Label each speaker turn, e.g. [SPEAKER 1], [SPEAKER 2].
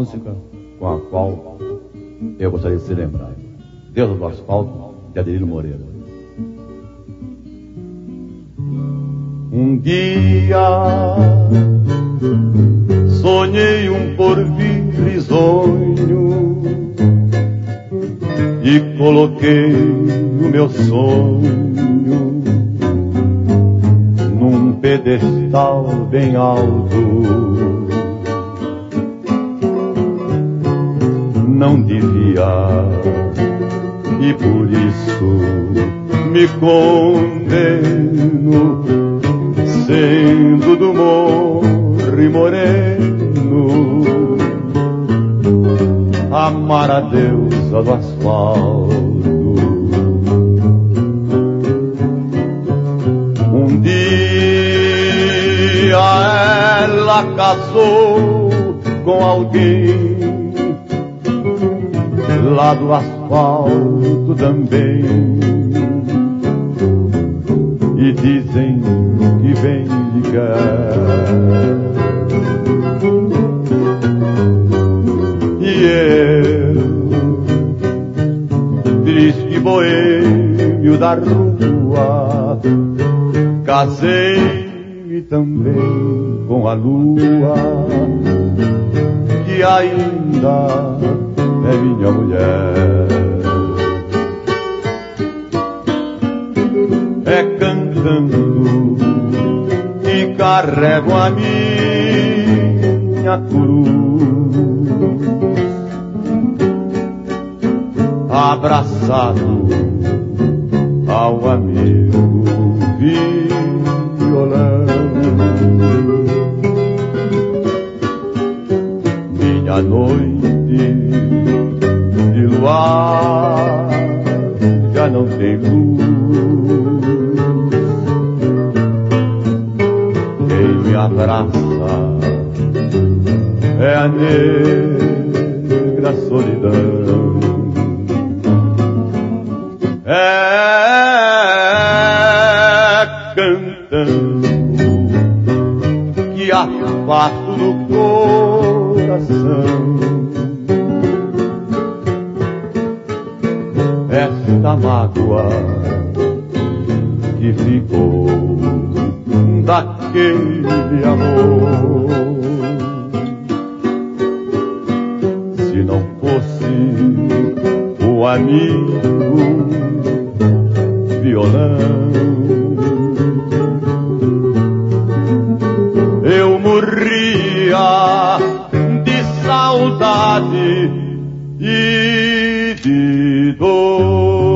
[SPEAKER 1] música com a qual eu gostaria de ser lembrado. Deus do Asfalto, de Adelino Moreira.
[SPEAKER 2] Um dia sonhei um porvir risonho e coloquei o meu sonho num pedestal bem alto. Não devia, e por isso me condeno, sendo do morro moreno, amar a deusa do asfalto. Um dia ela casou com alguém lá do asfalto também, e dizem que vem ligar. E eu, triste boêmio da rua, casei também com a lua, que ainda é minha mulher. É cantando que carrego a minha cruz, abraçado ao amigo violão. Minha noite de luar já não tem luz. Quem me abraça é a negra solidão. É cantando que afasto do coração esta mágoa que ficou daquele amor. Se não fosse o amigo violão, eu morria de saudade e de dor.